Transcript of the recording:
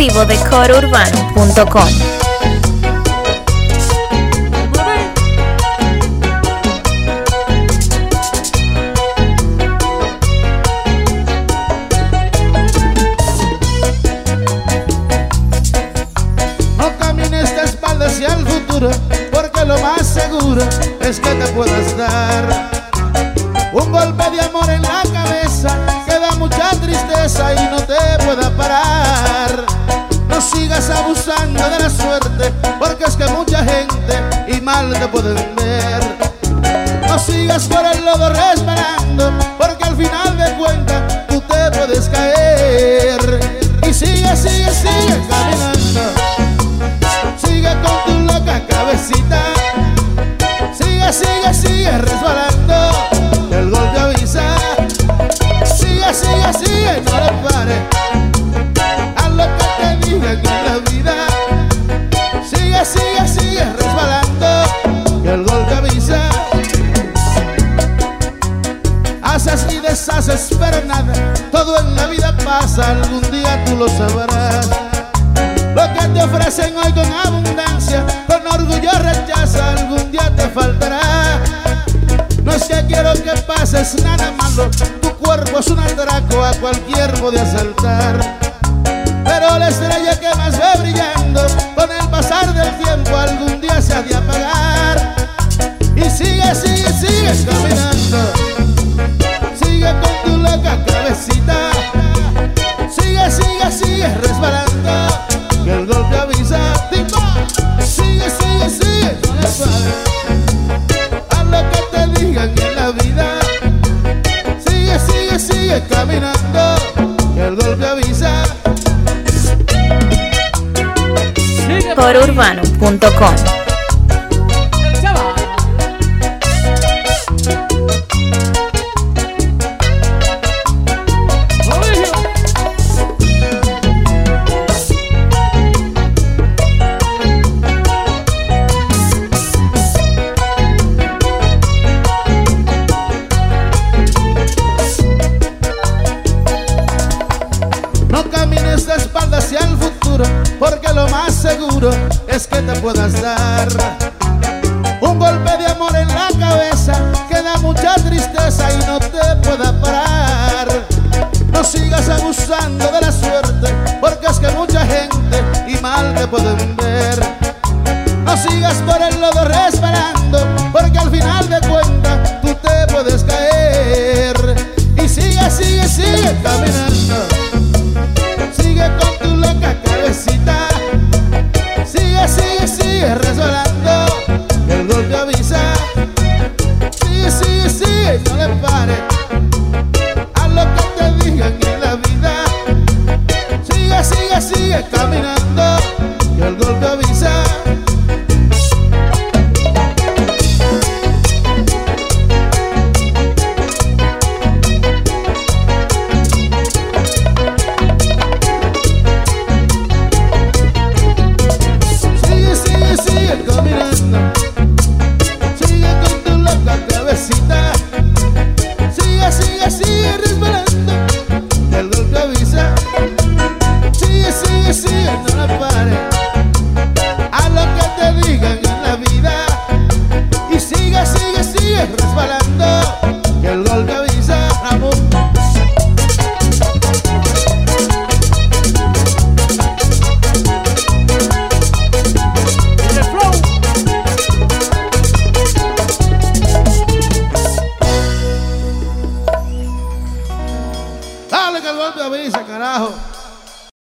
exclusivo de corourbano.com. Hacia el futuro, porque lo más seguro es que te puedas dar un golpe de amor en la cabeza que da mucha tristeza y no te pueda parar. No sigas abusando de la suerte, porque es que mucha gente y mal te pueden ver. No sigas por el lodo resbalando, porque al final de cuentas tú te puedes caer. Y sigue, sigue, sigue caminando. Sigue con tu loca cabecita. Sigue, sigue, sigue resbalando, que el golpe avisa. Sigue, sigue, sigue, no le pares a lo que te digan en la vida. Sigue, sigue, sigue resbalando, que el golpe avisa. Haces y deshaces, pero nada, todo en la vida pasa, algún día tú lo sabrás. Lo que te ofrecen hoy con abundancia, con orgullo rechaza, algún día te faltará. No es que quiero que pases nada malo, tu cuerpo es un atraco, a cualquier puede asaltar. Pero la estrella que más ve brillando, con el pasar del tiempo algún día se ha de apagar. Y sigue, sigue, sigue caminando. Sigue con tu loca cabecita. Sigue, sigue, sigue resbalando, que el golpe avisa. Sigue, sigue, sigue, no le pares a lo que te digan en la vida. Sigue, sigue, sigue caminando, que el golpe avisa. corourbano.com. Hacia el futuro, porque lo más seguro es que te puedas dar un golpe de amor en la cabeza que da mucha tristeza y no te pueda parar. No sigas abusando de la suerte, porque es que mucha gente y mal te pueden ver. No sigas por el lodo resbalando, porque al final de cuentas tú te puedes caer. Y sigue, sigue, sigue caminando. Sigue con tu loca cabecita. Sigue, sigue, sigue resbalando, que el golpe avisa. Sigue, sigue, sigue, no le pares a lo que te digan en la vida. Sigue, sigue, sigue caminando, que el golpe avisa. Sigue, sigue, sigue resbalando, que el golpe avisa. Sigue, sigue, sigue, no le pares a lo que te digan en la vida. Y sigue, sigue, sigue resbalando, que el golpe avisa. Ramón. Dale que el golpe avisa, carajo.